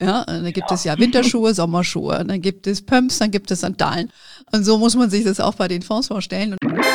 Ja, dann gibt es ja Winterschuhe, Sommerschuhe, dann gibt es Pumps, dann gibt es Sandalen. Und so muss man sich das auch bei den Fonds vorstellen.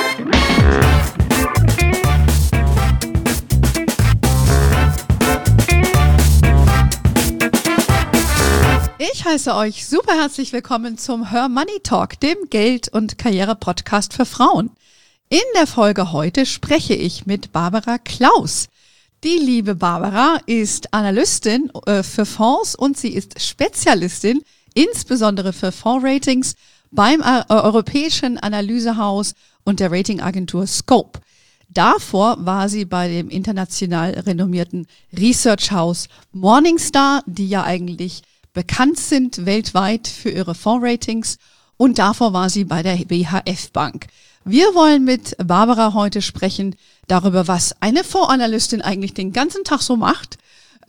Ich heiße euch super herzlich willkommen zum Her Money Talk, dem Geld- und Karriere-Podcast für Frauen. In der Folge heute spreche ich mit Barbara Klaus. Die liebe Barbara ist Analystin für Fonds und sie ist Spezialistin, insbesondere für Fondsratings beim europäischen Analysehaus und der Ratingagentur Scope. Davor war sie bei dem international renommierten Research House Morningstar, die ja eigentlich bekannt sind weltweit für ihre Fondsratings, und davor war sie bei der BHF Bank. Wir wollen mit Barbara heute sprechen darüber, was eine Fondsanalystin eigentlich den ganzen Tag so macht,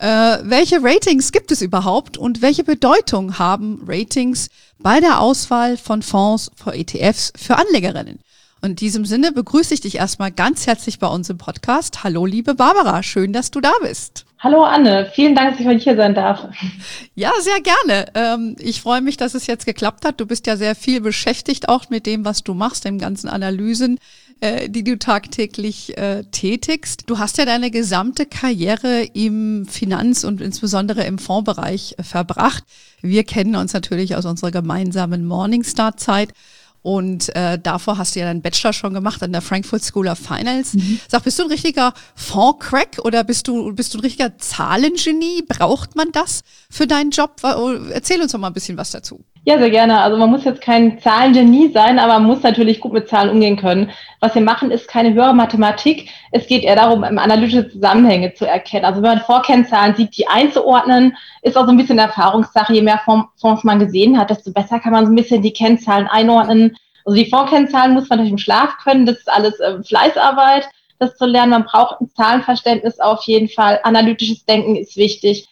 welche Ratings gibt es überhaupt und welche Bedeutung haben Ratings bei der Auswahl von Fonds, für ETFs, für Anlegerinnen. Und in diesem Sinne begrüße ich dich erstmal ganz herzlich bei uns im Podcast. Hallo, liebe Barbara, schön, dass du da bist. Hallo Anne, vielen Dank, dass ich heute hier sein darf. Ja, sehr gerne. Ich freue mich, dass es jetzt geklappt hat. Du bist ja sehr viel beschäftigt auch mit dem, was du machst, den ganzen Analysen, die du tagtäglich tätigst. Du hast ja deine gesamte Karriere im Finanz- und insbesondere im Fondsbereich verbracht. Wir kennen uns natürlich aus unserer gemeinsamen Morningstar-Zeit. Und davor hast du ja deinen Bachelor schon gemacht an der Frankfurt School of Finance. Sag, bist du ein richtiger Fonds-Crack oder bist du ein richtiger Zahlengenie? Braucht man das für deinen Job? Erzähl uns doch mal ein bisschen was dazu. Ja, sehr gerne. Also man muss jetzt kein Zahlengenie sein, aber man muss natürlich gut mit Zahlen umgehen können. Was wir machen, ist keine höhere Mathematik. Es geht eher darum, analytische Zusammenhänge zu erkennen. Also wenn man Vorkennzahlen sieht, die einzuordnen, ist auch so ein bisschen Erfahrungssache. Je mehr Fonds man gesehen hat, desto besser kann man so ein bisschen die Kennzahlen einordnen. Also die Fondskennzahlen muss man natürlich im Schlaf können. Das ist alles Fleißarbeit, das zu lernen. Man braucht ein Zahlenverständnis auf jeden Fall. Analytisches Denken ist wichtig.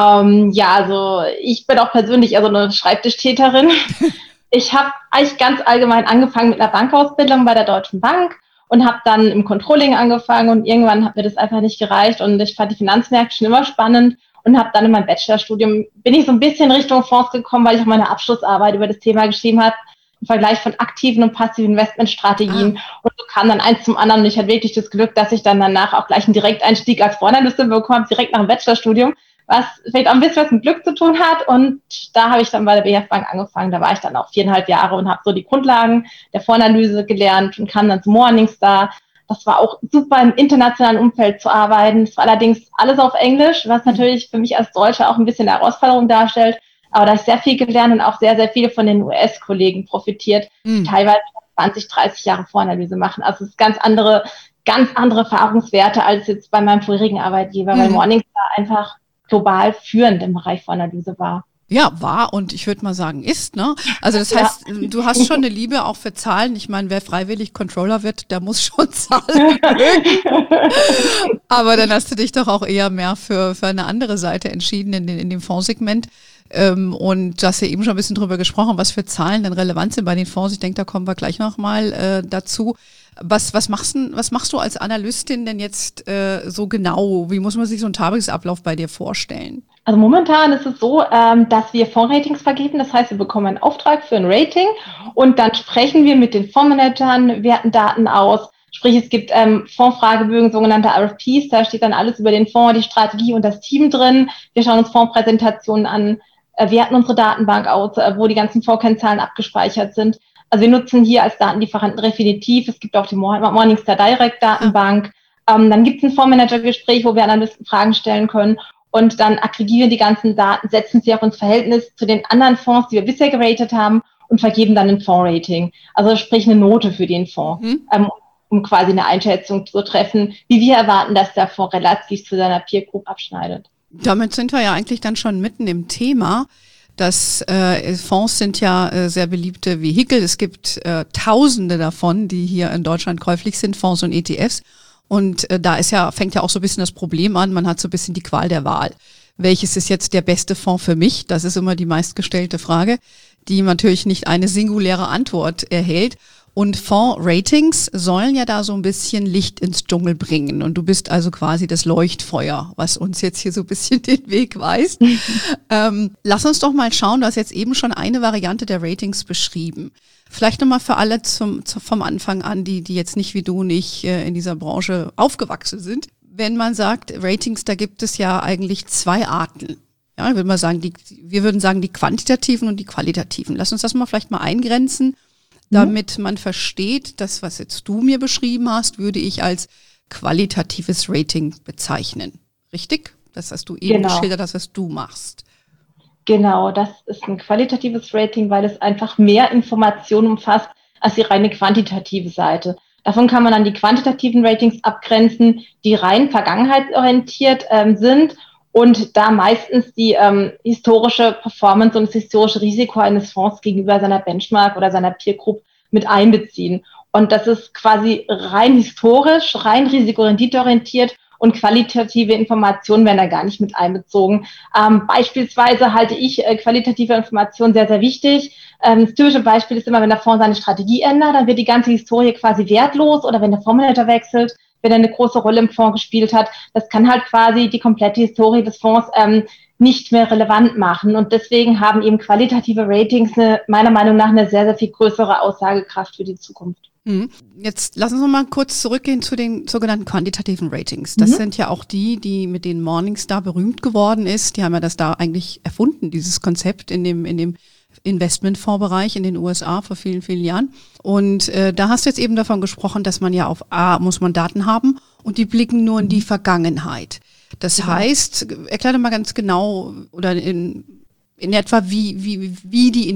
Also ich bin auch persönlich eher so eine Schreibtischtäterin. Ich habe eigentlich ganz allgemein angefangen mit einer Bankausbildung bei der Deutschen Bank und habe dann im Controlling angefangen und irgendwann hat mir das einfach nicht gereicht und ich fand die Finanzmärkte schon immer spannend und habe dann in meinem Bachelorstudium bin ich so ein bisschen Richtung Fonds gekommen, weil ich auch meine Abschlussarbeit über das Thema geschrieben habe, im Vergleich von aktiven und passiven Investmentstrategien. Und so kam dann eins zum anderen und ich hatte wirklich das Glück, dass ich dann danach auch gleich einen Direkteinstieg als Fondsanalystin bekommen habe, direkt nach dem Bachelorstudium, was vielleicht auch ein bisschen was mit Glück zu tun hat. Und da habe ich dann bei der BHF Bank angefangen. Da war ich dann auch 4,5 Jahre und habe so die Grundlagen der Fondsanalyse gelernt und kam dann zum Morningstar. Das war auch super im internationalen Umfeld zu arbeiten. Es war allerdings alles auf Englisch, was natürlich für mich als Deutsche auch ein bisschen eine Herausforderung darstellt. Aber da habe ich sehr viel gelernt und auch sehr, sehr viele von den US-Kollegen profitiert, die teilweise 20, 30 Jahre Voranalyse machen. Also es ist ganz andere Erfahrungswerte als jetzt bei meinem vorherigen Arbeitgeber, weil Morningstar einfach global führend im Bereich Voranalyse war. Ja, war und ich würde mal sagen ist, ne? Also das heißt, du hast schon eine Liebe auch für Zahlen. Ich meine, wer freiwillig Controller wird, der muss schon Zahlen mögen. Aber dann hast du dich doch auch eher mehr für eine andere Seite entschieden in dem Fondssegment. Und du hast ja eben schon ein bisschen drüber gesprochen, was für Zahlen denn relevant sind bei den Fonds. Ich denke, da kommen wir gleich nochmal dazu. Was machst du als Analystin denn jetzt so genau? Wie muss man sich so einen Tagesablauf bei dir vorstellen? Also momentan ist es so, dass wir Fondsratings vergeben. Das heißt, wir bekommen einen Auftrag für ein Rating und dann sprechen wir mit den Fondsmanagern, werten Daten aus. Sprich, es gibt Fondsfragebögen, sogenannte RFPs. Da steht dann alles über den Fonds, die Strategie und das Team drin. Wir schauen uns Fondspräsentationen an, werten unsere Datenbank aus, wo die ganzen Fondskennzahlen abgespeichert sind. Also wir nutzen hier als Datenlieferanten Refinitiv. Es gibt auch die Morningstar Direct Datenbank. Dann gibt es ein Fondsmanager-Gespräch, wo wir Analysten Fragen stellen können. Und dann aggregieren die ganzen Daten, setzen sie auch ins Verhältnis zu den anderen Fonds, die wir bisher geratet haben und vergeben dann ein Fondsrating. Also sprich eine Note für den Fonds, um quasi eine Einschätzung zu treffen, wie wir erwarten, dass der Fonds relativ zu seiner Peer Group abschneidet. Damit sind wir ja eigentlich dann schon mitten im Thema. Das Fonds sind ja sehr beliebte Vehikel. Es gibt Tausende davon, die hier in Deutschland käuflich sind, Fonds und ETFs. Und da fängt ja auch so ein bisschen das Problem an, man hat so ein bisschen die Qual der Wahl. Welches ist jetzt der beste Fonds für mich? Das ist immer die meistgestellte Frage, die natürlich nicht eine singuläre Antwort erhält. Und Fonds-Ratings sollen ja da so ein bisschen Licht ins Dschungel bringen. Und du bist also quasi das Leuchtfeuer, was uns jetzt hier so ein bisschen den Weg weist. Lass uns doch mal schauen, du hast jetzt eben schon eine Variante der Ratings beschrieben. Vielleicht nochmal für alle vom Anfang an, die jetzt nicht wie du nicht in dieser Branche aufgewachsen sind. Wenn man sagt, Ratings, da gibt es ja eigentlich zwei Arten. Ja, wir würden sagen, die quantitativen und die qualitativen. Lass uns das mal vielleicht mal eingrenzen, damit man versteht, das, was jetzt du mir beschrieben hast, würde ich als qualitatives Rating bezeichnen. Richtig? Das hast du eben geschildert, das, was du machst. Genau, das ist ein qualitatives Rating, weil es einfach mehr Informationen umfasst als die reine quantitative Seite. Davon kann man dann die quantitativen Ratings abgrenzen, die rein vergangenheitsorientiert sind und da meistens die historische Performance und das historische Risiko eines Fonds gegenüber seiner Benchmark oder seiner Peer Group mit einbeziehen. Und das ist quasi rein historisch, rein risikorenditeorientiert und qualitative Informationen werden da gar nicht mit einbezogen. Beispielsweise halte ich qualitative Informationen sehr, sehr wichtig. Das typische Beispiel ist immer, wenn der Fonds seine Strategie ändert, dann wird die ganze Historie quasi wertlos oder wenn der Fondsmanager wechselt, wenn er eine große Rolle im Fonds gespielt hat. Das kann halt quasi die komplette Historie des Fonds nicht mehr relevant machen. Und deswegen haben eben qualitative Ratings meiner Meinung nach eine sehr, sehr viel größere Aussagekraft für die Zukunft. Jetzt lass uns noch mal kurz zurückgehen zu den sogenannten quantitativen Ratings. Das sind ja auch die mit denen Morningstar berühmt geworden ist. Die haben ja das da eigentlich erfunden, dieses Konzept in dem Investmentfondsbereich in den USA vor vielen, vielen Jahren. Und da hast du jetzt eben davon gesprochen, dass man ja auf A muss man Daten haben und die blicken nur in die Vergangenheit. Das heißt, erklär doch mal ganz genau oder in etwa, wie die in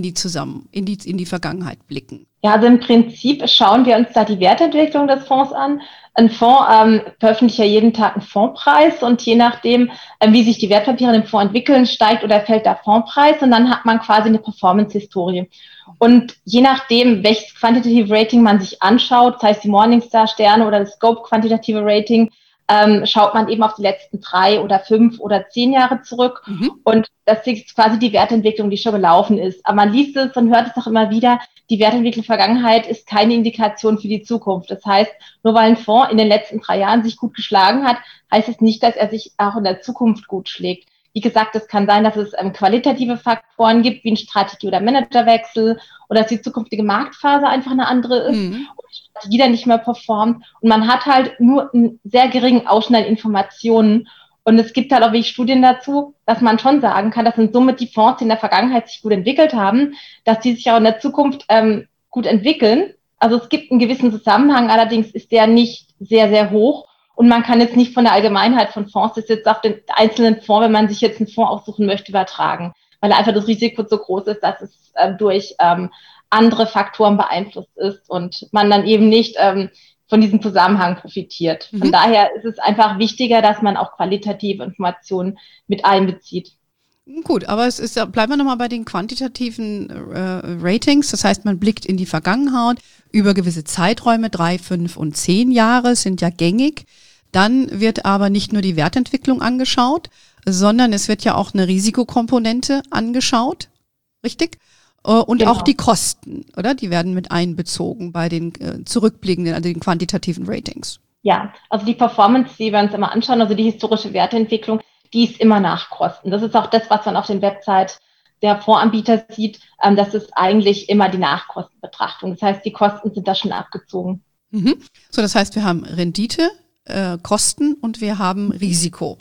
die Vergangenheit blicken. Ja, also im Prinzip schauen wir uns da die Wertentwicklung des Fonds an. Ein Fonds veröffentlicht ja jeden Tag einen Fondspreis und je nachdem, wie sich die Wertpapiere im Fonds entwickeln, steigt oder fällt der Fondspreis und dann hat man quasi eine Performance-Historie. Und je nachdem, welches Quantitative Rating man sich anschaut, das heißt die Morningstar-Sterne oder das Scope Quantitative Rating, schaut man eben auf die letzten 3 oder 5 oder 10 Jahre zurück. Und das ist quasi die Wertentwicklung, die schon gelaufen ist. Aber man liest es und hört es doch immer wieder, die Wertentwicklung Vergangenheit ist keine Indikation für die Zukunft. Das heißt, nur weil ein Fonds in den letzten 3 Jahren sich gut geschlagen hat, heißt es nicht, dass er sich auch in der Zukunft gut schlägt. Wie gesagt, es kann sein, dass es qualitative Faktoren gibt, wie ein Strategie- oder Managerwechsel oder dass die zukünftige Marktphase einfach eine andere ist und die Strategie dann nicht mehr performt. Und man hat halt nur einen sehr geringen Ausschnitt an Informationen. Und es gibt halt auch wirklich Studien dazu, dass man schon sagen kann, dass in Summe die Fonds, die in der Vergangenheit sich gut entwickelt haben, dass die sich auch in der Zukunft gut entwickeln. Also es gibt einen gewissen Zusammenhang, allerdings ist der nicht sehr, sehr hoch. Und man kann jetzt nicht von der Allgemeinheit von Fonds das jetzt auf den einzelnen Fonds, wenn man sich jetzt einen Fonds aussuchen möchte, übertragen, weil einfach das Risiko so groß ist, dass es durch andere Faktoren beeinflusst ist und man dann eben nicht von diesem Zusammenhang profitiert. Von daher ist es einfach wichtiger, dass man auch qualitative Informationen mit einbezieht. Gut, aber bleiben wir nochmal bei den quantitativen Ratings. Das heißt, man blickt in die Vergangenheit über gewisse Zeiträume, 3, 5 und 10 Jahre sind ja gängig. Dann wird aber nicht nur die Wertentwicklung angeschaut, sondern es wird ja auch eine Risikokomponente angeschaut, richtig? Und genau. Auch die Kosten, oder? Die werden mit einbezogen bei den zurückblickenden, also den quantitativen Ratings. Ja, also die Performance, die wir uns immer anschauen, also die historische Wertentwicklung, die ist immer nach Kosten. Das ist auch das, was man auf den Website der Fondsanbieter sieht. Das ist eigentlich immer die Nachkostenbetrachtung. Das heißt, die Kosten sind da schon abgezogen. So, das heißt, wir haben Rendite, Kosten und wir haben Risiko.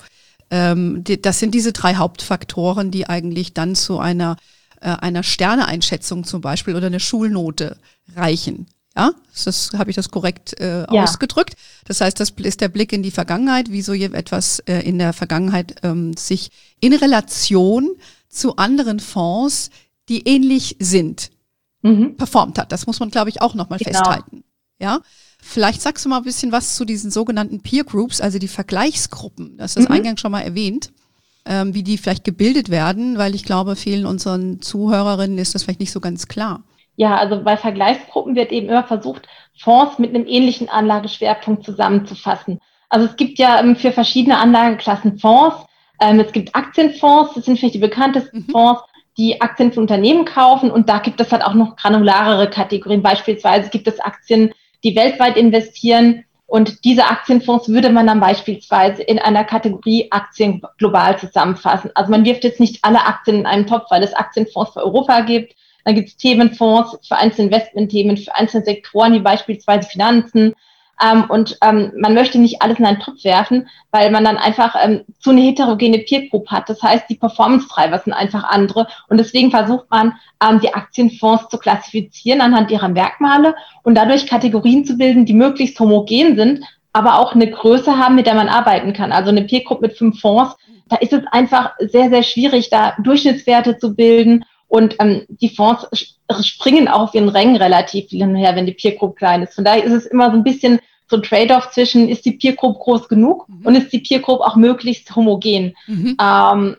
Das sind diese 3 Hauptfaktoren, die eigentlich dann zu einer Sterneeinschätzung zum Beispiel oder eine Schulnote reichen. Ja, habe ich das korrekt ausgedrückt? Das heißt, das ist der Blick in die Vergangenheit, wie so etwas in der Vergangenheit sich in Relation zu anderen Fonds, die ähnlich sind, performt hat. Das muss man, glaube ich, auch nochmal festhalten. Ja, vielleicht sagst du mal ein bisschen was zu diesen sogenannten Peer Groups, also die Vergleichsgruppen. Das ist eingangs schon mal erwähnt, wie die vielleicht gebildet werden, weil ich glaube, vielen unseren Zuhörerinnen ist das vielleicht nicht so ganz klar. Ja, also bei Vergleichsgruppen wird eben immer versucht, Fonds mit einem ähnlichen Anlageschwerpunkt zusammenzufassen. Also es gibt ja für verschiedene Anlageklassen Fonds. Es gibt Aktienfonds, das sind vielleicht die bekanntesten Fonds. die Aktien von Unternehmen kaufen und da gibt es halt auch noch granularere Kategorien. Beispielsweise gibt es Aktien, die weltweit investieren und diese Aktienfonds würde man dann beispielsweise in einer Kategorie Aktien global zusammenfassen. Also man wirft jetzt nicht alle Aktien in einen Topf, weil es Aktienfonds für Europa gibt. Dann gibt es Themenfonds für einzelne Investmentthemen, für einzelne Sektoren wie beispielsweise Finanzen. Man möchte nicht alles in einen Topf werfen, weil man dann einfach zu eine heterogene Peer Group hat. Das heißt, die Performance-Treiber sind einfach andere. Und deswegen versucht man, die Aktienfonds zu klassifizieren anhand ihrer Merkmale und dadurch Kategorien zu bilden, die möglichst homogen sind, aber auch eine Größe haben, mit der man arbeiten kann. Also eine Peer Group mit 5 Fonds, da ist es einfach sehr, sehr schwierig, da Durchschnittswerte zu bilden. Und die Fonds springen auch auf ihren Rängen relativ hin und her, wenn die Peer Group klein ist. Von daher ist es immer so ein bisschen so ein Trade-off zwischen, ist die Peer Group groß genug und ist die Peer Group auch möglichst homogen. Da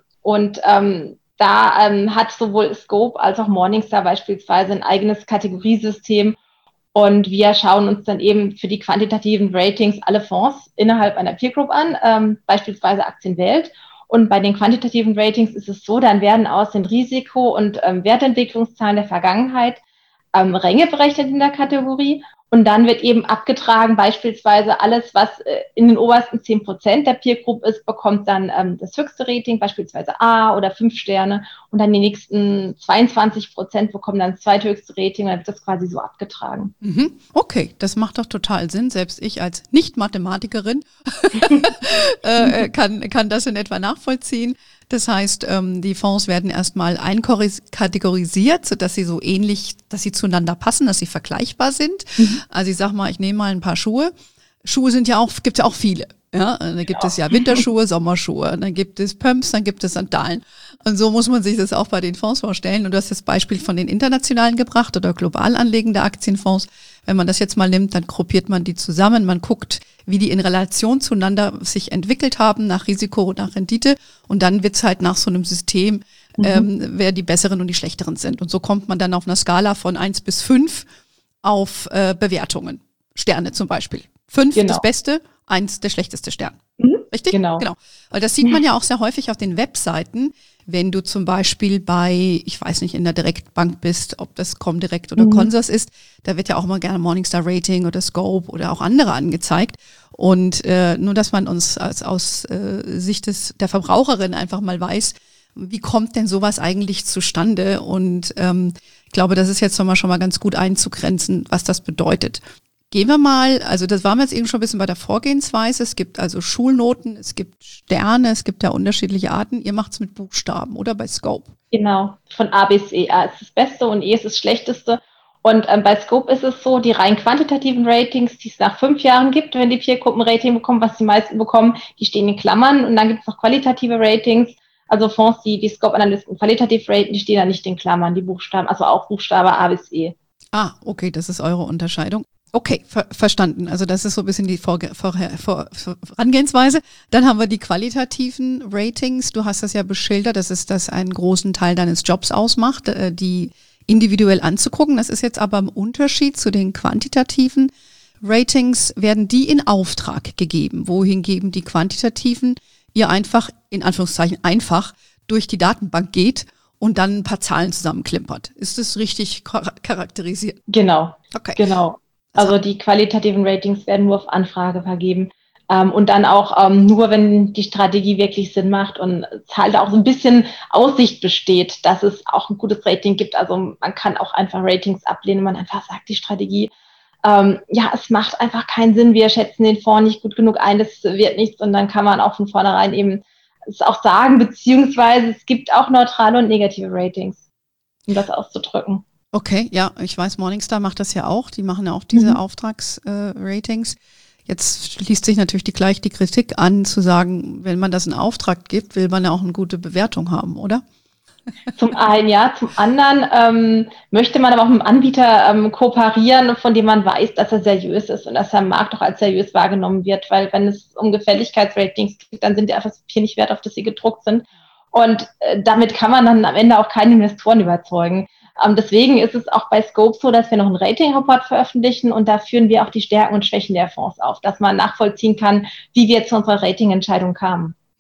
hat sowohl Scope als auch Morningstar beispielsweise ein eigenes Kategoriesystem. Und wir schauen uns dann eben für die quantitativen Ratings alle Fonds innerhalb einer Peer Group an, beispielsweise Aktienwelt. Und bei den quantitativen Ratings ist es so, dann werden aus den Risiko- und Wertentwicklungszahlen der Vergangenheit Ränge berechnet in der Kategorie. Und dann wird eben abgetragen, beispielsweise alles, was in den obersten 10% der Peer Group ist, bekommt dann das höchste Rating, beispielsweise A oder 5 Sterne. Und dann die nächsten 22% bekommen dann das zweithöchste Rating. Und dann wird das quasi so abgetragen. Okay, das macht doch total Sinn. Selbst ich als Nicht-Mathematikerin kann das in etwa nachvollziehen. Das heißt, die Fonds werden erstmal einkategorisiert, sodass sie so ähnlich, dass sie zueinander passen, dass sie vergleichbar sind. Also ich sag mal, ich nehme mal ein paar Schuhe. Schuhe sind ja auch, gibt's ja auch viele. Ja, da gibt es ja Winterschuhe, Sommerschuhe, dann gibt es Pumps, dann gibt es Sandalen. Und so muss man sich das auch bei den Fonds vorstellen. Und du hast das Beispiel von den internationalen gebracht oder global anlegende Aktienfonds. Wenn man das jetzt mal nimmt, dann gruppiert man die zusammen. Man guckt, wie die in Relation zueinander sich entwickelt haben, nach Risiko, nach Rendite. Und dann wird's halt nach so einem System, wer die besseren und die schlechteren sind. Und so kommt man dann auf einer Skala von 1 bis 5 auf Bewertungen. Sterne zum Beispiel. 5 das Beste, 1 der schlechteste Stern. Richtig? Genau. Weil das sieht man ja auch sehr häufig auf den Webseiten, wenn du zum Beispiel bei, ich weiß nicht, in der Direktbank bist, ob das Comdirect oder Consors ist, da wird ja auch immer gerne Morningstar Rating oder Scope oder auch andere angezeigt. Und nur, dass man uns aus Sicht der Verbraucherin einfach mal weiß, wie kommt denn sowas eigentlich zustande? Und ich glaube, das ist jetzt schon mal ganz gut einzugrenzen, was das bedeutet. Gehen wir mal, also das waren wir jetzt eben schon ein bisschen bei der Vorgehensweise. Es gibt also Schulnoten, es gibt Sterne, es gibt ja unterschiedliche Arten. Ihr macht's mit Buchstaben oder bei Scope? Genau, von A bis E. A ist das Beste und E ist das Schlechteste. Und bei Scope ist es so, die rein quantitativen Ratings, die es nach 5 Jahren gibt, wenn die Peer-Gruppen ein Rating bekommen, was die meisten bekommen, die stehen in Klammern. Und dann gibt es noch qualitative Ratings, also Fonds, die Scope-Analysten qualitativ raten, die stehen da nicht in Klammern, die Buchstaben, also auch Buchstabe A bis E. Ah, okay, das ist eure Unterscheidung. Okay, verstanden. Also das ist so ein bisschen die Vorgehensweise. Dann haben wir die qualitativen Ratings. Du hast das ja beschildert, dass es das einen großen Teil deines Jobs ausmacht, die individuell anzugucken. Das ist jetzt aber im Unterschied zu den quantitativen Ratings, werden die in Auftrag gegeben, wohingegen die quantitativen ihr einfach, in Anführungszeichen einfach, durch die Datenbank geht und dann ein paar Zahlen zusammenklimpert. Ist das richtig charakterisiert? Genau. Okay. Genau. Also die qualitativen Ratings werden nur auf Anfrage vergeben und dann auch nur, wenn die Strategie wirklich Sinn macht und es halt auch so ein bisschen Aussicht besteht, dass es auch ein gutes Rating gibt. Also man kann auch einfach Ratings ablehnen, wenn man einfach sagt, die Strategie, es macht einfach keinen Sinn, wir schätzen den Fonds nicht gut genug ein, das wird nichts und dann kann man auch von vornherein eben es auch sagen, beziehungsweise es gibt auch neutrale und negative Ratings, um das auszudrücken. Okay, ja, ich weiß, Morningstar macht das ja auch. Die machen ja auch diese Auftragsratings. Jetzt schließt sich natürlich gleich die Kritik an, zu sagen, wenn man das in Auftrag gibt, will man ja auch eine gute Bewertung haben, oder? Zum einen ja, zum anderen möchte man aber auch mit dem Anbieter kooperieren, von dem man weiß, dass er seriös ist und dass er am Markt auch als seriös wahrgenommen wird, weil wenn es um Gefälligkeitsratings geht, dann sind die einfach das Papier nicht wert, auf das sie gedruckt sind. Und damit kann man dann am Ende auch keine Investoren überzeugen. Deswegen ist es auch bei Scope so, dass wir noch einen Rating-Report veröffentlichen und da führen wir auch die Stärken und Schwächen der Fonds auf, dass man nachvollziehen kann, wie wir zu unserer Rating-Entscheidung kamen.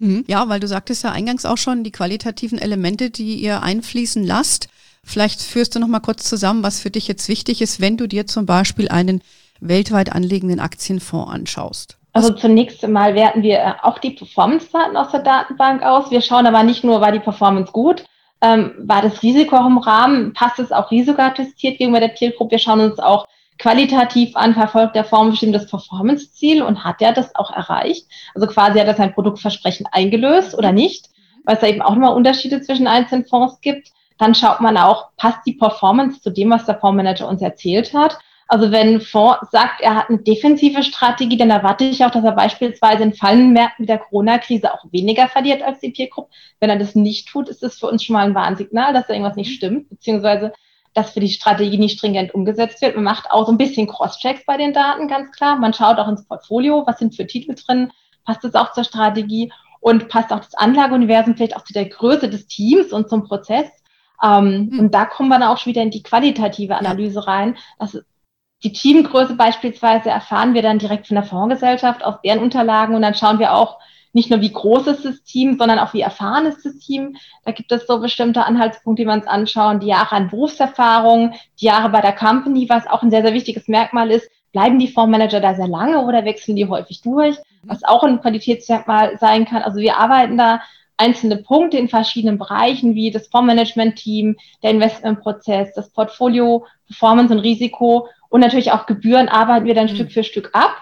Ja, weil du sagtest ja eingangs auch schon, die qualitativen Elemente, die ihr einfließen lasst. Vielleicht führst du noch mal kurz zusammen, was für dich jetzt wichtig ist, wenn du dir zum Beispiel einen weltweit anlegenden Aktienfonds anschaust. Also zunächst einmal werten wir auch die Performance-Daten aus der Datenbank aus. Wir schauen aber nicht nur, war die Performance gut, war das Risiko auch im Rahmen, passt es auch risikoadjustiert gegenüber der Peer Group. Wir schauen uns auch qualitativ an, verfolgt der Fonds bestimmtes Performance-Ziel und hat er das auch erreicht? Also quasi hat er sein Produktversprechen eingelöst oder nicht, weil es da eben auch nochmal Unterschiede zwischen einzelnen Fonds gibt. Dann schaut man auch, passt die Performance zu dem, was der Fondsmanager uns erzählt hat? Also wenn ein Fonds sagt, er hat eine defensive Strategie, dann erwarte ich auch, dass er beispielsweise in fallenden Märkten wie der Corona-Krise auch weniger verliert als die Peer Group. Wenn er das nicht tut, ist das für uns schon mal ein Warnsignal, dass da irgendwas nicht stimmt, beziehungsweise dass für die Strategie nicht stringent umgesetzt wird. Man macht auch so ein bisschen Cross-Checks bei den Daten, ganz klar. Man schaut auch ins Portfolio, was sind für Titel drin, passt das auch zur Strategie und passt auch das Anlageuniversum vielleicht auch zu der Größe des Teams und zum Prozess. Und da kommen wir dann auch schon wieder in die qualitative Analyse rein. Das die Teamgröße beispielsweise erfahren wir dann direkt von der Fondsgesellschaft aus deren Unterlagen und dann schauen wir auch nicht nur, wie groß ist das Team, sondern auch, wie erfahren ist das Team. Da gibt es so bestimmte Anhaltspunkte, die wir uns anschauen, die Jahre an Berufserfahrung, die Jahre bei der Company, was auch ein sehr, sehr wichtiges Merkmal ist. Bleiben die Fondsmanager da sehr lange oder wechseln die häufig durch, was auch ein Qualitätsmerkmal sein kann. Also wir arbeiten da einzelne Punkte in verschiedenen Bereichen, wie das Fondsmanagement-Team, der Investmentprozess, das Portfolio, Performance und Risiko und natürlich auch Gebühren arbeiten wir dann Stück für Stück ab,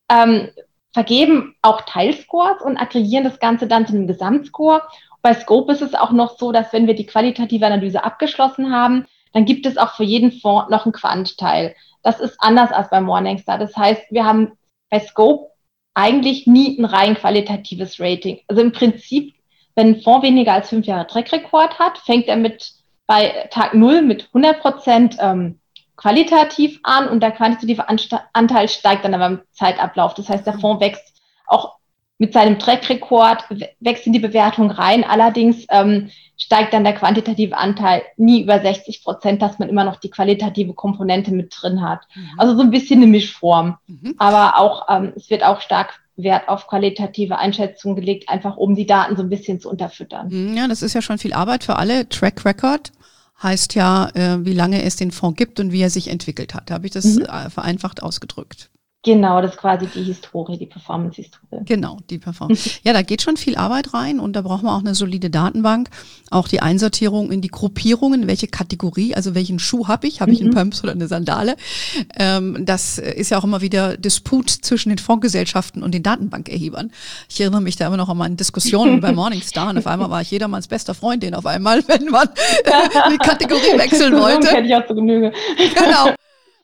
vergeben auch Teilscores und aggregieren das Ganze dann zu einem Gesamtscore. Bei Scope ist es auch noch so, dass wenn wir die qualitative Analyse abgeschlossen haben, dann gibt es auch für jeden Fonds noch einen Quant-Teil. Das ist anders als bei Morningstar. Das heißt, wir haben bei Scope eigentlich nie ein rein qualitatives Rating. Also im Prinzip, wenn ein Fonds weniger als 5 Jahre Track-Record hat, fängt er bei Tag 0 mit 100% qualitativ an und der quantitative Anteil steigt dann aber im Zeitablauf. Das heißt, der Fonds wächst auch mit seinem Track-Record, wächst in die Bewertung rein. Allerdings steigt dann der quantitative Anteil nie über 60%, dass man immer noch die qualitative Komponente mit drin hat. Also so ein bisschen eine Mischform. Aber auch es wird auch stark Wert auf qualitative Einschätzungen gelegt, einfach um die Daten so ein bisschen zu unterfüttern. Ja, das ist ja schon viel Arbeit für alle. Track Record heißt ja, wie lange es den Fonds gibt und wie er sich entwickelt hat. Da habe ich das vereinfacht ausgedrückt. Genau, das ist quasi die Historie, die Performance-Historie. Genau, die Performance. Ja, da geht schon viel Arbeit rein und da braucht man auch eine solide Datenbank. Auch die Einsortierung in die Gruppierungen, welche Kategorie, also welchen Schuh habe ich? Habe ich einen Pumps oder eine Sandale? Das ist ja auch immer wieder Disput zwischen den Fondsgesellschaften und den Datenbankerhebern. Ich erinnere mich da immer noch an meine Diskussionen bei Morningstar und auf einmal war ich jedermanns bester Freundin auf einmal, wenn man die Kategorie wechseln wollte. Hätte ich auch zu Genüge. Genau.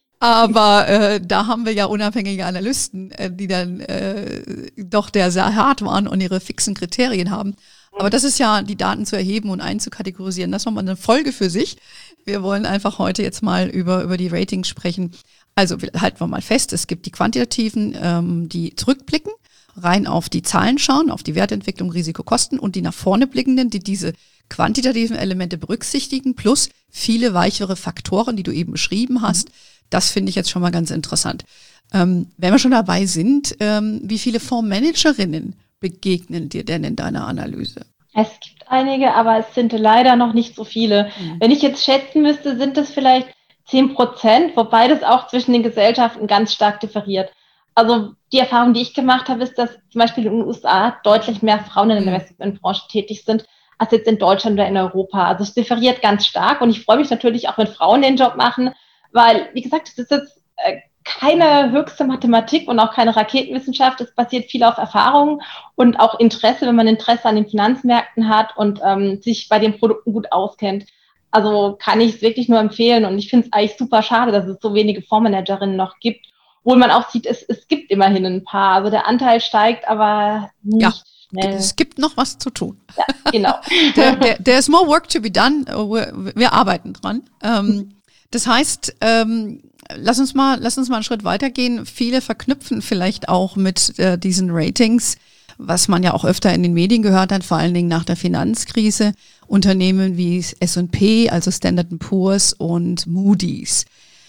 Aber da haben wir ja unabhängige Analysten, die dann doch sehr hart waren und ihre fixen Kriterien haben. Aber das ist ja, die Daten zu erheben und einzukategorisieren. Das ist nochmal eine Folge für sich. Wir wollen einfach heute jetzt mal über die Ratings sprechen. Also halten wir mal fest, es gibt die quantitativen, die zurückblicken, rein auf die Zahlen schauen, auf die Wertentwicklung, Risiko, Kosten und die nach vorne blickenden, die diese quantitativen Elemente berücksichtigen, plus viele weichere Faktoren, die du eben beschrieben hast. Das finde ich jetzt schon mal ganz interessant. Wenn wir schon dabei sind, wie viele Fondsmanagerinnen begegnen dir denn in deiner Analyse? Es gibt einige, aber es sind leider noch nicht so viele. Wenn ich jetzt schätzen müsste, sind es vielleicht 10%, wobei das auch zwischen den Gesellschaften ganz stark differiert. Also die Erfahrung, die ich gemacht habe, ist, dass zum Beispiel in den USA deutlich mehr Frauen in der Investmentbranche tätig sind, als jetzt in Deutschland oder in Europa. Also es differiert ganz stark und ich freue mich natürlich auch, wenn Frauen den Job machen, weil, wie gesagt, es ist jetzt keine höchste Mathematik und auch keine Raketenwissenschaft. Es basiert viel auf Erfahrung und auch Interesse, wenn man Interesse an den Finanzmärkten hat und sich bei den Produkten gut auskennt. Also kann ich es wirklich nur empfehlen und ich finde es eigentlich super schade, dass es so wenige Fondsmanagerinnen noch gibt. Obwohl man auch sieht, es gibt immerhin ein paar. Also der Anteil steigt, aber nicht schnell. Es gibt noch was zu tun. Ja, genau. There's more work to be done. Wir arbeiten dran. Das heißt, lass uns mal einen Schritt weitergehen. Viele verknüpfen vielleicht auch mit diesen Ratings, was man ja auch öfter in den Medien gehört hat, vor allen Dingen nach der Finanzkrise, Unternehmen wie S&P, also Standard & Poor's und Moody's.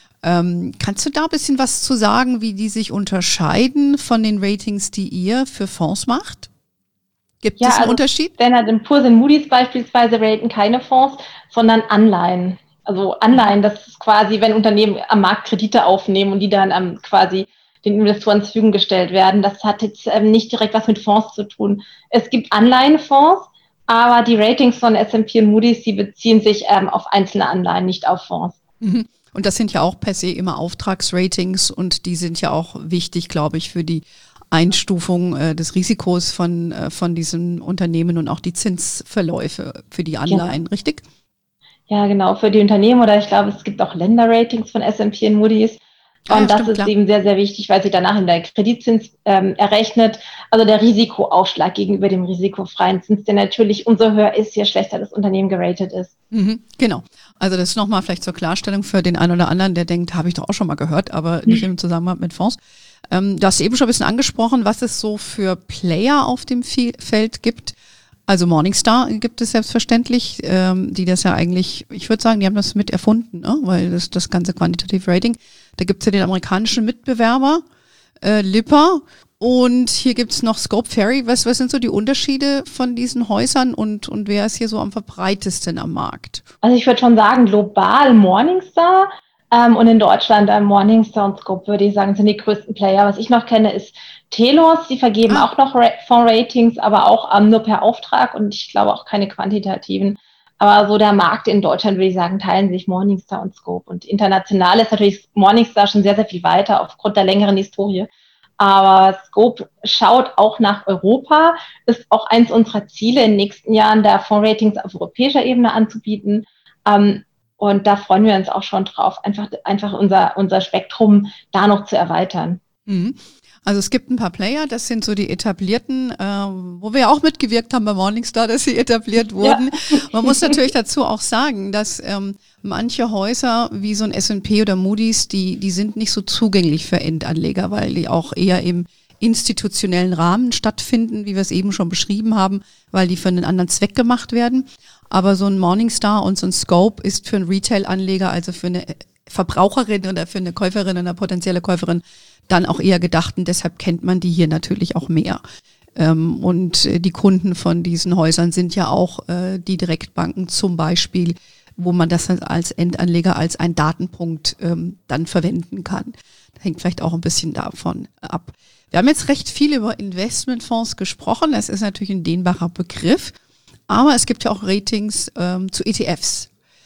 Kannst du da ein bisschen was zu sagen, wie die sich unterscheiden von den Ratings, die ihr für Fonds macht? Gibt es einen Unterschied? Standard & Poor's und Moody's beispielsweise raten keine Fonds, sondern Anleihen. Also Anleihen, das ist quasi, wenn Unternehmen am Markt Kredite aufnehmen und die dann quasi den Investoren zur Verfügung gestellt werden. Das hat jetzt nicht direkt was mit Fonds zu tun. Es gibt Anleihenfonds, aber die Ratings von S&P und Moody's, die beziehen sich auf einzelne Anleihen, nicht auf Fonds. Mhm. Und das sind ja auch per se immer Auftragsratings und die sind ja auch wichtig, glaube ich, für die Einstufung des Risikos von diesen Unternehmen und auch die Zinsverläufe für die Anleihen, richtig? Ja, genau, für die Unternehmen oder ich glaube, es gibt auch Länderratings von S&P und Moody's. Und das ist eben sehr, sehr wichtig, weil sie danach in der Kreditzins errechnet, also der Risikoaufschlag gegenüber dem risikofreien Zins, der natürlich umso höher ist, je schlechter das Unternehmen geratet ist. Genau. Also das ist nochmal vielleicht zur Klarstellung für den einen oder anderen, der denkt, habe ich doch auch schon mal gehört, aber nicht im Zusammenhang mit Fonds. Du hast eben schon ein bisschen angesprochen, was es so für Player auf dem Feld gibt. Also Morningstar gibt es selbstverständlich, die das ja eigentlich, ich würde sagen, die haben das mit erfunden, ne? Weil das ganze Quantitative Rating, da gibt es ja den amerikanischen Mitbewerber, Lipper, und hier gibt es noch Scope Ferry. Was sind so die Unterschiede von diesen Häusern und wer ist hier so am verbreitesten am Markt? Also ich würde schon sagen, global Morningstar und in Deutschland Morningstar und Scope, würde ich sagen, sind die größten Player. Was ich noch kenne, ist Telos, die vergeben auch noch Fonds-Ratings, aber auch nur per Auftrag und ich glaube auch keine quantitativen. Aber so der Markt in Deutschland, würde ich sagen, teilen sich Morningstar und Scope. Und international ist natürlich Morningstar schon sehr, sehr viel weiter aufgrund der längeren Historie. Aber Scope schaut auch nach Europa, ist auch eins unserer Ziele, in den nächsten Jahren da Fonds-Ratings auf europäischer Ebene anzubieten. Und da freuen wir uns auch schon drauf, einfach unser Spektrum da noch zu erweitern. Also es gibt ein paar Player, das sind so die etablierten, wo wir ja auch mitgewirkt haben bei Morningstar, dass sie etabliert wurden. Ja. Man muss natürlich dazu auch sagen, dass manche Häuser wie so ein S&P oder Moody's, die sind nicht so zugänglich für Endanleger, weil die auch eher im institutionellen Rahmen stattfinden, wie wir es eben schon beschrieben haben, weil die für einen anderen Zweck gemacht werden. Aber so ein Morningstar und so ein Scope ist für einen Retail-Anleger, also für eine Verbraucherin oder für eine Käuferin, eine potenzielle Käuferin, dann auch eher gedacht und deshalb kennt man die hier natürlich auch mehr. Und die Kunden von diesen Häusern sind ja auch die Direktbanken zum Beispiel, wo man das als Endanleger als einen Datenpunkt dann verwenden kann. Das hängt vielleicht auch ein bisschen davon ab. Wir haben jetzt recht viel über Investmentfonds gesprochen. Das ist natürlich ein dehnbarer Begriff, aber es gibt ja auch Ratings zu ETFs.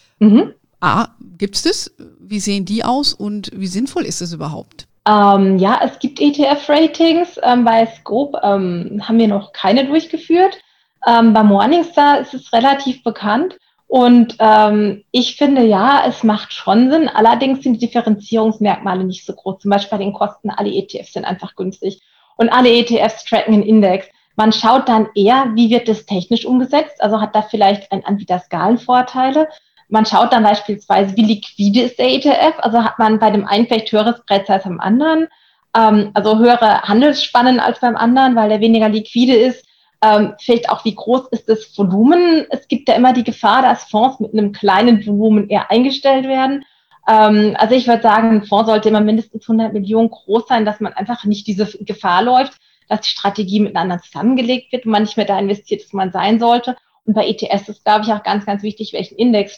Gibt es das? Wie sehen die aus und wie sinnvoll ist es überhaupt? Ja, es gibt ETF-Ratings. Bei Scope haben wir noch keine durchgeführt. Bei Morningstar ist es relativ bekannt. Und ich finde, ja, es macht schon Sinn. Allerdings sind die Differenzierungsmerkmale nicht so groß. Zum Beispiel bei den Kosten, alle ETFs sind einfach günstig. Und alle ETFs tracken einen Index. Man schaut dann eher, wie wird das technisch umgesetzt. Also hat da vielleicht ein Anbieter Skalenvorteile. Man schaut dann beispielsweise, wie liquide ist der ETF. Also hat man bei dem einen vielleicht höheres Spread als beim anderen. Also höhere Handelsspannen als beim anderen, weil der weniger liquide ist. Vielleicht auch, wie groß ist das Volumen? Es gibt ja immer die Gefahr, dass Fonds mit einem kleinen Volumen eher eingestellt werden. Also ich würde sagen, ein Fonds sollte immer mindestens 100 Millionen groß sein, dass man einfach nicht diese Gefahr läuft, dass die Strategie miteinander zusammengelegt wird und man nicht mehr da investiert, dass man sein sollte. Und bei ETFs ist, glaube ich, auch ganz, ganz wichtig, welchen Index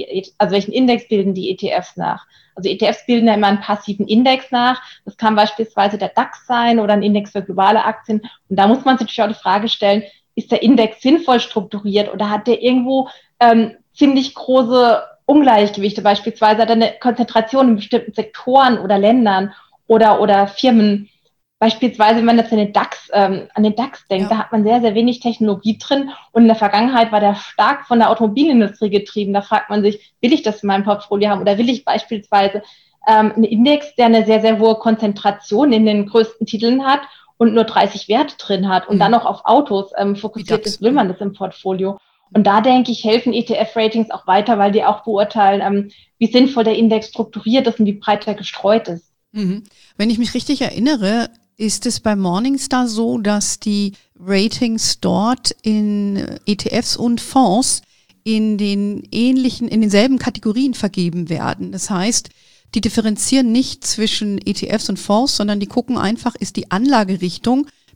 bilden die ETFs nach. Also ETFs bilden ja immer einen passiven Index nach. Das kann beispielsweise der DAX sein oder ein Index für globale Aktien. Und da muss man sich natürlich auch die Frage stellen, ist der Index sinnvoll strukturiert oder hat der irgendwo ziemlich große Ungleichgewichte? Beispielsweise hat er eine Konzentration in bestimmten Sektoren oder Ländern oder Firmen. Beispielsweise, wenn man jetzt an den DAX denkt, da hat man sehr, sehr wenig Technologie drin und in der Vergangenheit war der stark von der Automobilindustrie getrieben. Da fragt man sich, will ich das in meinem Portfolio haben oder will ich beispielsweise einen Index, der eine sehr, sehr hohe Konzentration in den größten Titeln hat und nur 30 Werte drin hat und dann noch auf Autos fokussiert ist, will man das im Portfolio. Und da denke ich, helfen ETF-Ratings auch weiter, weil die auch beurteilen, wie sinnvoll der Index strukturiert ist und wie breit er gestreut ist. Wenn ich mich richtig erinnere, ist es bei Morningstar so, dass die Ratings dort in ETFs und Fonds in denselben Kategorien vergeben werden. Das heißt, die differenzieren nicht zwischen ETFs und Fonds, sondern die gucken einfach, ist die Anlagerichtung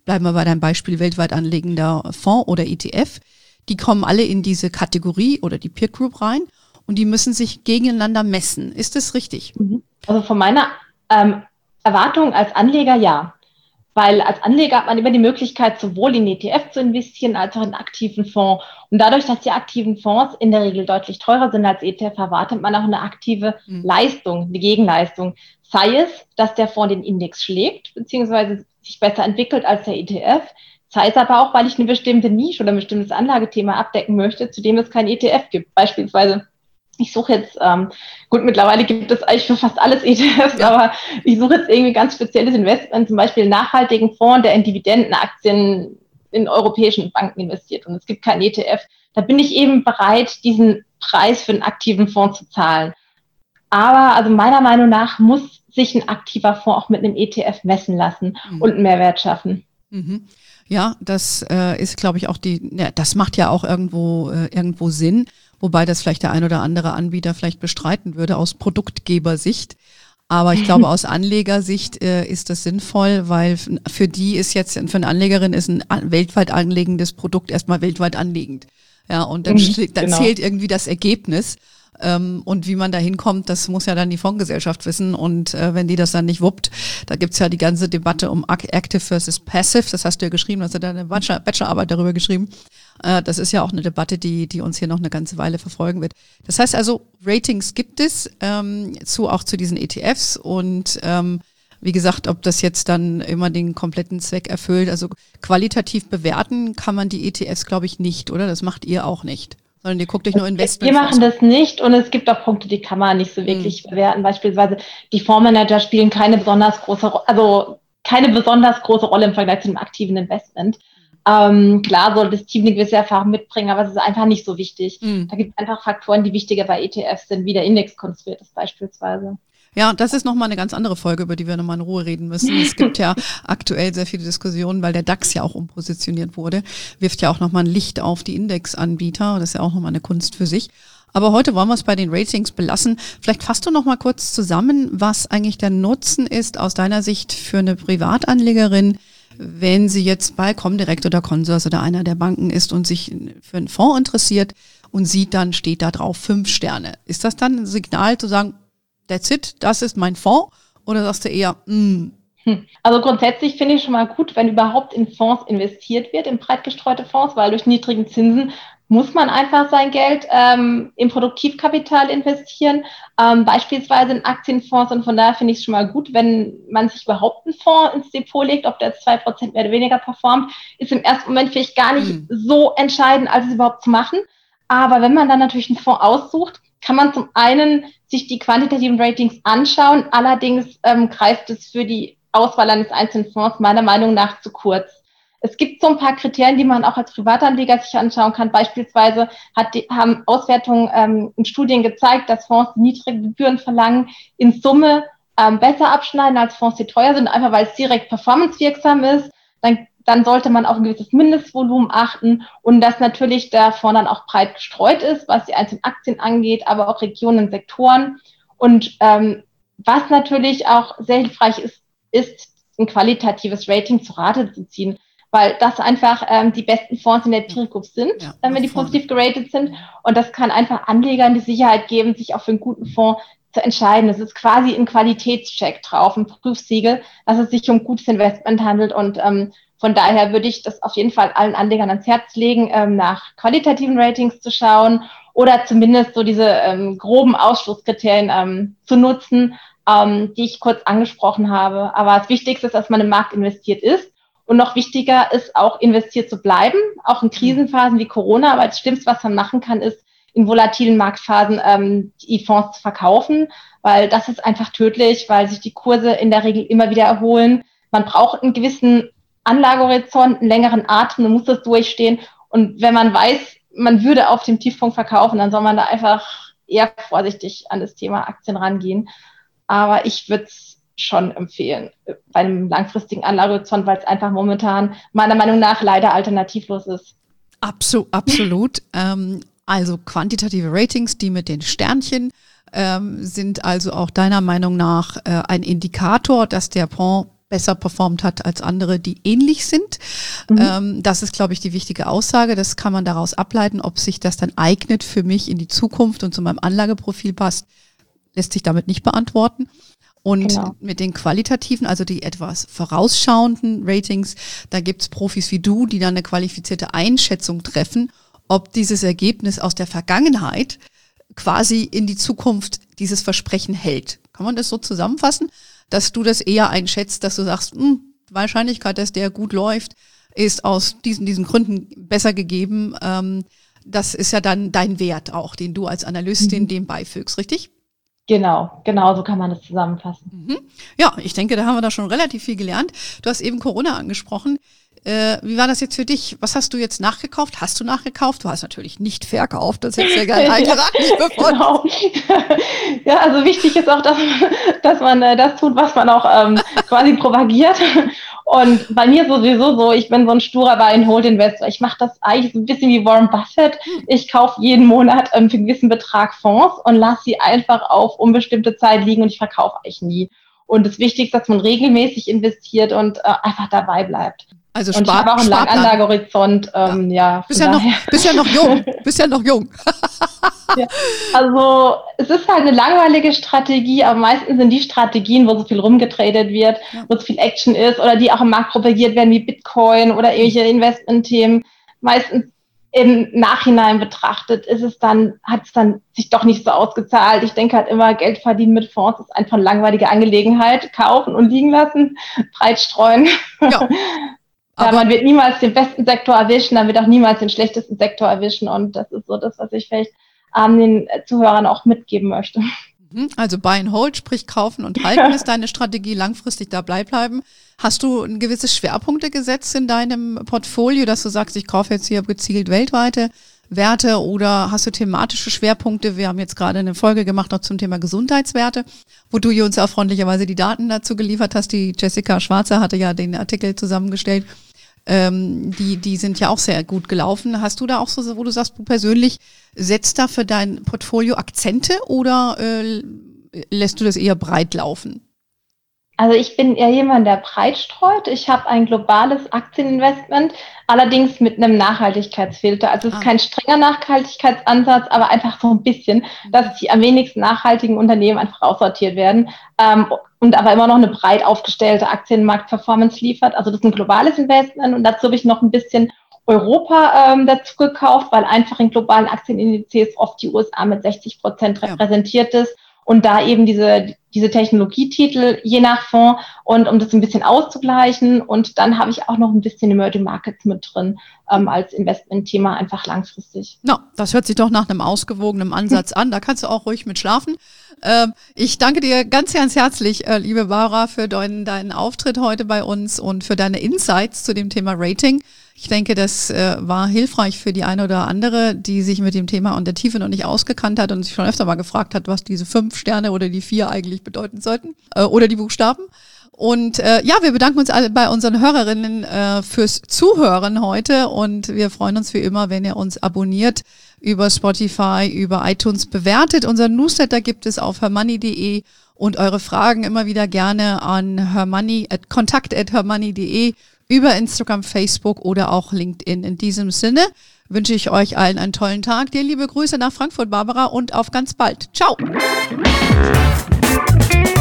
bleiben wir bei deinem Beispiel weltweit anlegender Fonds oder ETF, die kommen alle in diese Kategorie oder die Peer Group rein und die müssen sich gegeneinander messen. Ist das richtig? Also von meiner Erwartung als Anleger ja. Weil als Anleger hat man immer die Möglichkeit, sowohl in ETF zu investieren als auch in aktiven Fonds. Und dadurch, dass die aktiven Fonds in der Regel deutlich teurer sind als ETF, erwartet man auch eine aktive Leistung, eine Gegenleistung. Sei es, dass der Fonds den Index schlägt, beziehungsweise sich besser entwickelt als der ETF. Sei es aber auch, weil ich eine bestimmte Nische oder ein bestimmtes Anlagethema abdecken möchte, zu dem es kein ETF gibt. Beispielsweise, ich suche jetzt, gut, mittlerweile gibt es eigentlich für fast alles ETFs, aber ich suche jetzt irgendwie ganz spezielles Investment, zum Beispiel einen nachhaltigen Fonds, der in Dividendenaktien in europäischen Banken investiert und es gibt keinen ETF. Da bin ich eben bereit, diesen Preis für einen aktiven Fonds zu zahlen. Aber also meiner Meinung nach muss sich ein aktiver Fonds auch mit einem ETF messen lassen und einen Mehrwert schaffen. Mhm. Ja, das ist, glaube ich, auch das macht ja auch irgendwo Sinn, wobei das vielleicht der ein oder andere Anbieter vielleicht bestreiten würde aus Produktgebersicht. Aber ich glaube, aus Anlegersicht ist das sinnvoll, weil für die ist jetzt, für eine Anlegerin ist ein weltweit anlegendes Produkt erstmal weltweit anlegend. Ja, und dann zählt irgendwie das Ergebnis. Und wie man da hinkommt, das muss ja dann die Fondsgesellschaft wissen. Und wenn die das dann nicht wuppt, da gibt's ja die ganze Debatte um Active versus Passive. Das hast du ja geschrieben, hast du da eine Bachelorarbeit darüber geschrieben. Das ist ja auch eine Debatte, die uns hier noch eine ganze Weile verfolgen wird. Das heißt also, Ratings gibt es auch zu diesen ETFs. Und wie gesagt, ob das jetzt dann immer den kompletten Zweck erfüllt. Also qualitativ bewerten kann man die ETFs, glaube ich, nicht, oder? Das macht ihr auch nicht. Sondern ihr guckt euch nur Investment. Wir machen das nicht und es gibt auch Punkte, die kann man nicht so wirklich bewerten. Beispielsweise die Fondsmanager spielen keine besonders große Rolle im Vergleich zu einem aktiven Investment. Klar soll das Team eine gewisse Erfahrung mitbringen, aber es ist einfach nicht so wichtig. Da gibt es einfach Faktoren, die wichtiger bei ETFs sind, wie der Index konstruiert ist beispielsweise. Ja, das ist nochmal eine ganz andere Folge, über die wir nochmal in Ruhe reden müssen. Es gibt ja aktuell sehr viele Diskussionen, weil der DAX ja auch umpositioniert wurde. Wirft ja auch nochmal ein Licht auf die Indexanbieter. Das ist ja auch nochmal eine Kunst für sich. Aber heute wollen wir es bei den Ratings belassen. Vielleicht fasst du nochmal kurz zusammen, was eigentlich der Nutzen ist aus deiner Sicht für eine Privatanlegerin, wenn sie jetzt bei Comdirect oder Consors oder einer der Banken ist und sich für einen Fonds interessiert und sieht dann, steht da drauf 5 Sterne. Ist das dann ein Signal zu sagen, that's it, das ist mein Fonds? Oder sagst du eher, Also grundsätzlich finde ich schon mal gut, wenn überhaupt in Fonds investiert wird, in breit gestreute Fonds, weil durch niedrigen Zinsen muss man einfach sein Geld in Produktivkapital investieren, beispielsweise in Aktienfonds. Und von daher finde ich es schon mal gut, wenn man sich überhaupt einen Fonds ins Depot legt, ob der jetzt 2% mehr oder weniger performt, ist im ersten Moment vielleicht gar nicht so entscheidend, als es überhaupt zu machen. Aber wenn man dann natürlich einen Fonds aussucht, kann man zum einen sich die quantitativen Ratings anschauen. Allerdings greift es für die Auswahl eines einzelnen Fonds meiner Meinung nach zu kurz. Es gibt so ein paar Kriterien, die man auch als Privatanleger sich anschauen kann. Beispielsweise haben Auswertungen in Studien gezeigt, dass Fonds, die niedrige Gebühren verlangen, in Summe besser abschneiden als Fonds, die teuer sind, einfach weil es direkt performancewirksam ist. Dann sollte man auf ein gewisses Mindestvolumen achten und dass natürlich der Fonds dann auch breit gestreut ist, was die einzelnen Aktien angeht, aber auch Regionen und Sektoren. Und was natürlich auch sehr hilfreich ist ein qualitatives Rating zu Rate zu ziehen, weil das einfach die besten Fonds in der Peer Group sind, wenn die positiv geratet sind. Und das kann einfach Anlegern die Sicherheit geben, sich auch für einen guten Fonds zu entscheiden. Es ist quasi ein Qualitätscheck drauf, ein Prüfsiegel, dass es sich um gutes Investment handelt. Und von daher würde ich das auf jeden Fall allen Anlegern ans Herz legen, nach qualitativen Ratings zu schauen oder zumindest so diese groben Ausschlusskriterien zu nutzen, die ich kurz angesprochen habe. Aber das Wichtigste ist, dass man im Markt investiert ist. Und noch wichtiger ist auch, investiert zu bleiben, auch in Krisenphasen wie Corona. Aber das Schlimmste, was man machen kann, ist, in volatilen Marktphasen die Fonds zu verkaufen, weil das ist einfach tödlich, weil sich die Kurse in der Regel immer wieder erholen. Man braucht einen gewissen Anlagehorizont, einen längeren Atem, man muss das durchstehen. Und wenn man weiß, man würde auf dem Tiefpunkt verkaufen, dann soll man da einfach eher vorsichtig an das Thema Aktien rangehen. Aber ich würde es schon empfehlen bei einem langfristigen Anlagehorizont, weil es einfach momentan meiner Meinung nach leider alternativlos ist. Absolut. Also quantitative Ratings, die mit den Sternchen, sind also auch deiner Meinung nach ein Indikator, dass der Fonds besser performt hat als andere, die ähnlich sind. Das ist, glaube ich, die wichtige Aussage. Das kann man daraus ableiten, ob sich das dann eignet für mich in die Zukunft und zu meinem Anlageprofil passt, lässt sich damit nicht beantworten. Und mit den qualitativen, also die etwas vorausschauenden Ratings, da gibt's Profis wie du, die dann eine qualifizierte Einschätzung treffen, ob dieses Ergebnis aus der Vergangenheit quasi in die Zukunft dieses Versprechen hält. Kann man das so zusammenfassen, dass du das eher einschätzt, dass du sagst, die Wahrscheinlichkeit, dass der gut läuft, ist aus diesen Gründen besser gegeben. Das ist ja dann dein Wert auch, den du als Analystin dem beifügst, richtig? Genau, so kann man das zusammenfassen. Ja, ich denke, da haben wir da schon relativ viel gelernt. Du hast eben Corona angesprochen. Wie war das jetzt für dich? Was hast du jetzt nachgekauft? Hast du nachgekauft? Du hast natürlich nicht verkauft, das hättest du ja gerne eigentlich befunden. Genau. Ja, also wichtig ist auch, dass man das tut, was man auch quasi propagiert. Und bei mir sowieso so, ich bin so ein sturer Buy-and-Hold-Investor. Ich mache das eigentlich so ein bisschen wie Warren Buffett. Ich kaufe jeden Monat für einen gewissen Betrag Fonds und lasse sie einfach auf unbestimmte Zeit liegen und ich verkaufe eigentlich nie. Und das Wichtigste ist, dass man regelmäßig investiert und einfach dabei bleibt. Also und ich habe auch einen langen Anlagehorizont. Bist ja noch jung. Ja, also es ist halt eine langweilige Strategie, aber meistens sind die Strategien, wo so viel rumgetradet wird, wo so viel Action ist oder die auch im Markt propagiert werden wie Bitcoin oder irgendwelche Investmentthemen. Meistens im Nachhinein betrachtet hat es dann sich doch nicht so ausgezahlt. Ich denke halt immer, Geld verdienen mit Fonds ist einfach eine langweilige Angelegenheit. Kaufen und liegen lassen, breit streuen. Ja. Aber man wird niemals den besten Sektor erwischen, dann wird auch niemals den schlechtesten Sektor erwischen. Und das ist so das, was ich vielleicht den Zuhörern auch mitgeben möchte. Also Buy and Hold, sprich kaufen und halten ist deine Strategie, langfristig dabei bleiben. Hast du ein gewisses Schwerpunkte gesetzt in deinem Portfolio, dass du sagst, ich kaufe jetzt hier gezielt weltweite Werte oder hast du thematische Schwerpunkte? Wir haben jetzt gerade eine Folge gemacht noch zum Thema Gesundheitswerte, wo du uns auch freundlicherweise die Daten dazu geliefert hast. Die Jessica Schwarzer hatte ja den Artikel zusammengestellt. Die sind ja auch sehr gut gelaufen. Hast du da auch so, wo du sagst, du persönlich setzt da für dein Portfolio Akzente oder lässt du das eher breit laufen? Also ich bin eher jemand, der breit streut. Ich habe ein globales Aktieninvestment, allerdings mit einem Nachhaltigkeitsfilter. Also es ist kein strenger Nachhaltigkeitsansatz, aber einfach so ein bisschen, dass die am wenigsten nachhaltigen Unternehmen einfach aussortiert werden und aber immer noch eine breit aufgestellte Aktienmarkt-Performance liefert. Also das ist ein globales Investment und dazu habe ich noch ein bisschen Europa dazu gekauft, weil einfach in globalen Aktienindizes oft die USA mit 60% repräsentiert ist. Und da eben diese Technologietitel je nach Fonds und um das ein bisschen auszugleichen. Und dann habe ich auch noch ein bisschen Emerging Markets mit drin als Investmentthema einfach langfristig. Das hört sich doch nach einem ausgewogenen Ansatz an. Da kannst du auch ruhig mit schlafen. Ich danke dir ganz herzlich, liebe Barbara, für deinen Auftritt heute bei uns und für deine Insights zu dem Thema Rating. Ich denke, das war hilfreich für die eine oder andere, die sich mit dem Thema in der Tiefe noch nicht ausgekannt hat und sich schon öfter mal gefragt hat, was diese 5 Sterne oder die 4 eigentlich bedeuten sollten oder die Buchstaben. Und wir bedanken uns alle bei unseren Hörerinnen fürs Zuhören heute und wir freuen uns wie immer, wenn ihr uns abonniert über Spotify, über iTunes bewertet. Unser Newsletter gibt es auf hermoney.de und eure Fragen immer wieder gerne an kontakt@hermoney.de über Instagram, Facebook oder auch LinkedIn. In diesem Sinne wünsche ich euch allen einen tollen Tag. Dir liebe Grüße nach Frankfurt, Barbara, und auf ganz bald. Ciao!